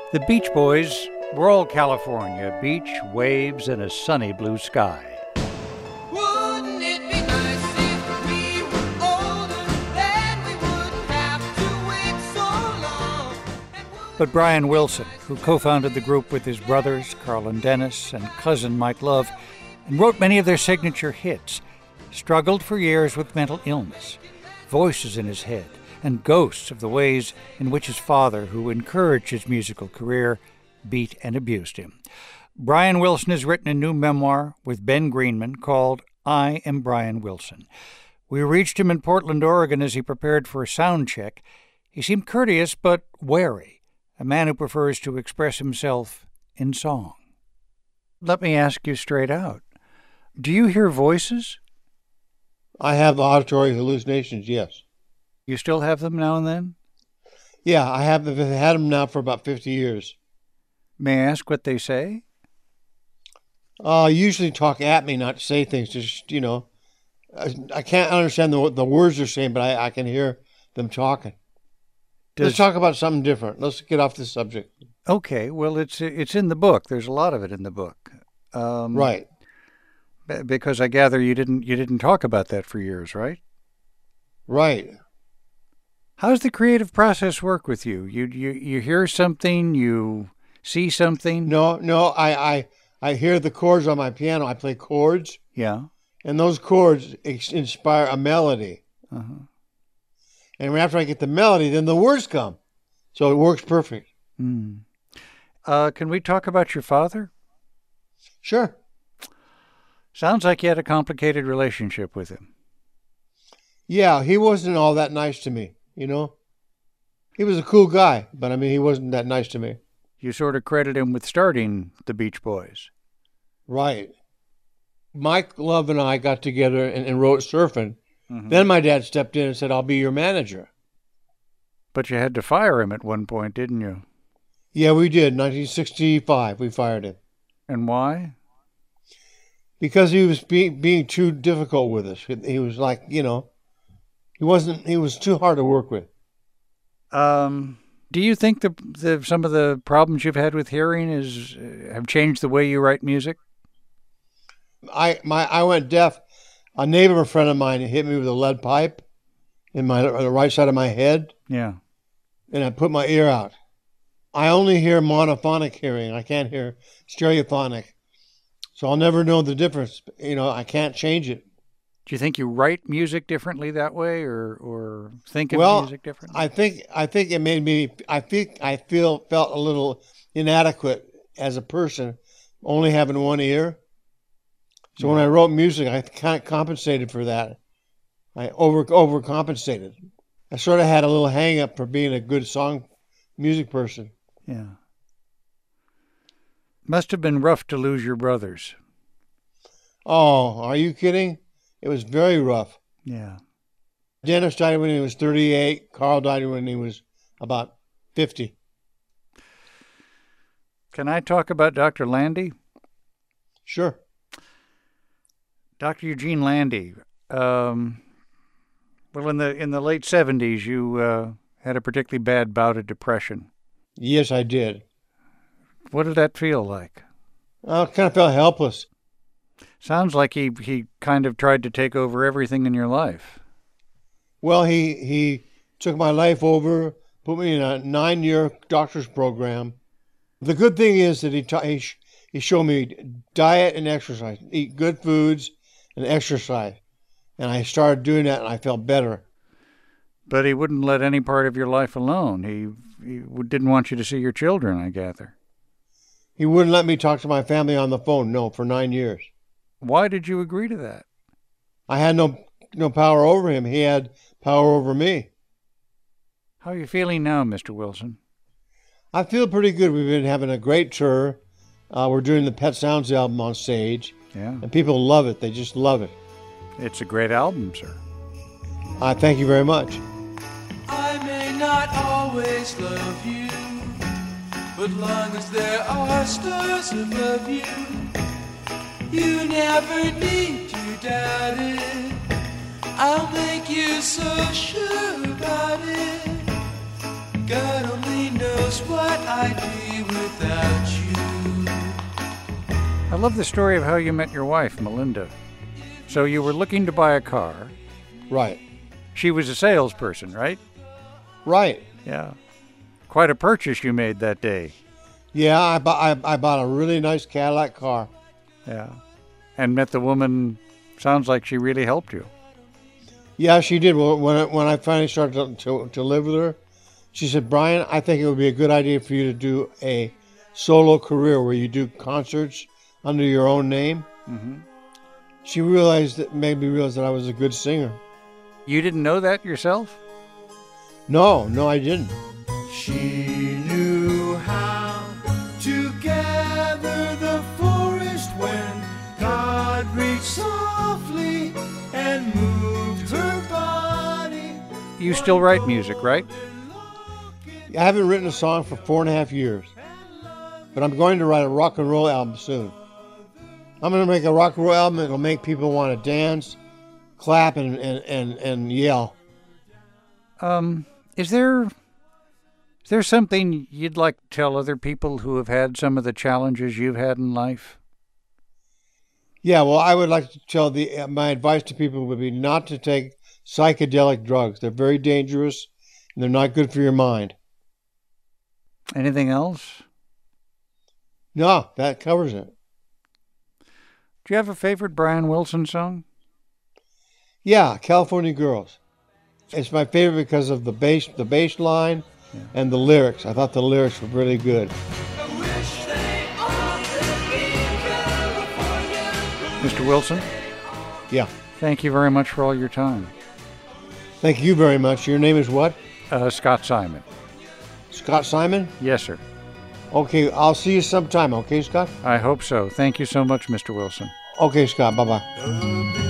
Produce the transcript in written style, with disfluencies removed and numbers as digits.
The Beach Boys, rural California, beach, waves, and a sunny blue sky. Wouldn't it be nice if we were older, then we wouldn't have to wait so long. But Brian Wilson, who co-founded the group with his brothers, Carl and Dennis, and cousin Mike Love, and wrote many of their signature hits, struggled for years with mental illness, voices in his head, and ghosts of the ways in which his father, who encouraged his musical career, beat and abused him. Brian Wilson has written a new memoir with Ben Greenman called I Am Brian Wilson. We reached him in Portland, Oregon as he prepared for a sound check. He seemed courteous but wary, a man who prefers to express himself in song. Let me ask you straight out. Do you hear voices? I have auditory hallucinations, yes. You still have them now and then? Yeah, I have had them now for about 50 years. May I ask what they say? Usually talk at me, not say things. Just, I can't understand the words they're saying, but I can hear them talking. Let's talk about something different. Let's get off this subject. Okay, well, it's in the book. There's a lot of it in the book. Right. Because I gather you didn't talk about that for years, right? Right. How does the creative process work with you? You hear something, you see something? No, I hear the chords on my piano. I play chords. Yeah. And those chords inspire a melody. Uh-huh. And after I get the melody, then the words come. So it works perfect. Mm. Can we talk about your father? Sure. Sounds like you had a complicated relationship with him. Yeah, he wasn't all that nice to me, He was a cool guy, but he wasn't that nice to me. You sort of credit him with starting the Beach Boys. Right. Mike Love and I got together and wrote Surfing. Mm-hmm. Then my dad stepped in and said, I'll be your manager. But you had to fire him at one point, didn't you? Yeah, we did. 1965, we fired him. And why? Because he was being too difficult with us. He was like, he was too hard to work with. Do you think some of the problems you've had with hearing have changed the way you write music? I went deaf. A neighbor friend of mine hit me with a lead pipe in the right side of my head. Yeah. And I put my ear out. I only hear monophonic hearing. I can't hear stereophonic. So I'll never know the difference. I can't change it. Do you think you write music differently that way, or think of music differently? I think it made me. I felt a little inadequate as a person, only having one ear. So when I wrote music, I kind of compensated for that. I overcompensated. I sort of had a little hang up for being a good music person. Yeah. Must have been rough to lose your brothers. Oh, are you kidding? It was very rough. Yeah. Dennis died when he was 38. Carl died when he was about 50. Can I talk about Dr. Landy? Sure. Dr. Eugene Landy. Well, in the late 70s, you had a particularly bad bout of depression. Yes, I did. What did that feel like? I kind of felt helpless. Sounds like he kind of tried to take over everything in your life. Well, he took my life over, put me in a 9-year doctor's program. The good thing is that he showed me diet and exercise, eat good foods and exercise. And I started doing that and I felt better. But he wouldn't let any part of your life alone. He didn't want you to see your children, I gather. He wouldn't let me talk to my family on the phone, no, for 9 years. Why did you agree to that? I had no power over him. He had power over me. How are you feeling now, Mr. Wilson? I feel pretty good. We've been having a great tour. We're doing the Pet Sounds album on stage. Yeah. And people love it. They just love it. It's a great album, sir. Thank you very much. I may not always love you, but long as there are stars above you, you never need to doubt it. I'll make you so sure about it. God only knows what I'd be without you. I love the story of how you met your wife, Melinda. So you were looking to buy a car. Right. She was a salesperson, right? Right. Yeah. Quite a purchase you made that day. Yeah, I bought a really nice Cadillac car. Yeah. And met the woman, sounds like she really helped you. Yeah, she did. Well, when I finally started to live with her, she said, Brian, I think it would be a good idea for you to do a solo career where you do concerts under your own name. Mm-hmm. She made me realize that I was a good singer. You didn't know that yourself? No, I didn't. She knew how to gather the forest when God reached softly and moved her body. You still write music, right? I haven't written a song for 4.5 years, but I'm going to write a rock and roll album soon. I'm going to make a rock and roll album that'll make people want to dance, clap, and yell. Is there something you'd like to tell other people who have had some of the challenges you've had in life? Yeah, well, I would like to tell my advice to people would be not to take psychedelic drugs. They're very dangerous, and they're not good for your mind. Anything else? No, that covers it. Do you have a favorite Brian Wilson song? Yeah, California Girls. It's my favorite because of the bass line and the lyrics. I thought the lyrics were really good. Mr. Wilson? Yeah. Thank you very much for all your time. Thank you very much. Your name is what? Scott Simon. Scott Simon? Yes, sir. Okay, I'll see you sometime, okay, Scott? I hope so. Thank you so much, Mr. Wilson. Okay, Scott, bye-bye.